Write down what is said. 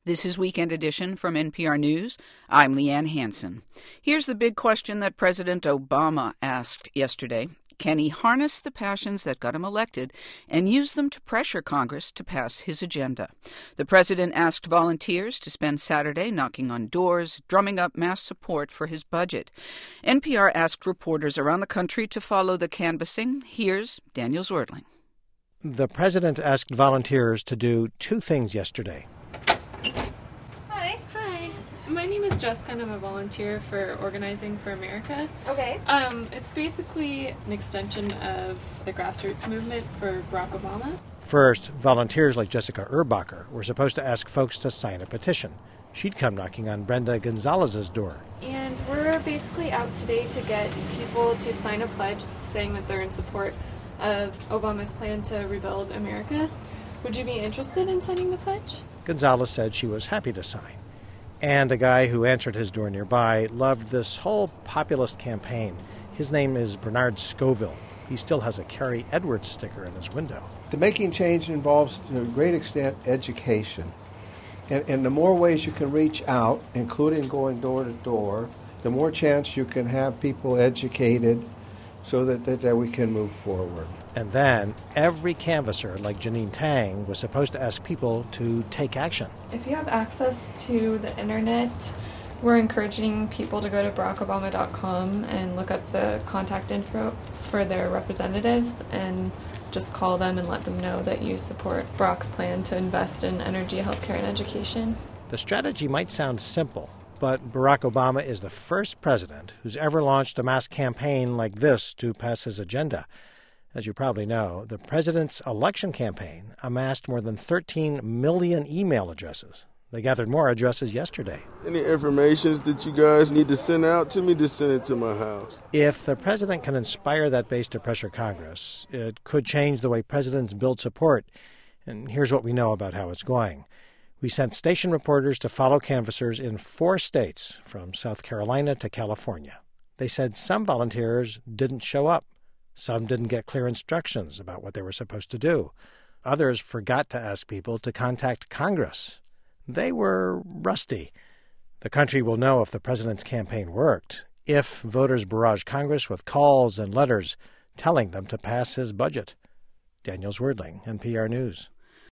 This is Weekend Edition from NPR News. I'm Leanne Hansen. Here's the big question that President Obama asked yesterday. Can he harness the passions that got him elected and use them to pressure Congress to pass his agenda? The president asked volunteers to spend Saturday knocking on doors, drumming up mass support for his budget. NPR asked reporters around the country to follow the canvassing. Here's Daniel Zwerdling. The president asked volunteers to do two things yesterday. Hi. My name is Jessica, and I'm a volunteer for Organizing for America. Okay. It's basically an extension of the grassroots movement for Barack Obama. First, volunteers like Jessica Urbacher were supposed to ask folks to sign a petition. She'd come knocking on Brenda Gonzalez's door. And we're basically out today to get people to sign a pledge saying that they're in support of Obama's plan to rebuild America. Would you be interested in signing the pledge? Gonzalez said she was happy to sign. And a guy who answered his door nearby loved this whole populist campaign. His name is Bernard Scoville. He still has a Carrie Edwards sticker in his window. The making change involves, to a great extent, education. And the more ways you can reach out, including going door to door, the more chance you can have people educated so that we can move forward. And then every canvasser, like Janine Tang, was supposed to ask people to take action. If you have access to the internet, we're encouraging people to go to barackobama.com and look up the contact info for their representatives and just call them and let them know that you support Barack's plan to invest in energy, healthcare, and education. The strategy might sound simple, but Barack Obama is the first president who's ever launched a mass campaign like this to pass his agenda. As you probably know, the president's election campaign amassed more than 13 million email addresses. They gathered more addresses yesterday. Any information that you guys need to send out to me, just send it to my house. If the president can inspire that base to pressure Congress, it could change the way presidents build support. And here's what we know about how it's going. We sent station reporters to follow canvassers in 4 states, from South Carolina to California. They said some volunteers didn't show up. Some didn't get clear instructions about what they were supposed to do. Others forgot to ask people to contact Congress. They were rusty. The country will know if the president's campaign worked, if voters barrage Congress with calls and letters telling them to pass his budget. Daniel Zwerdling, NPR News.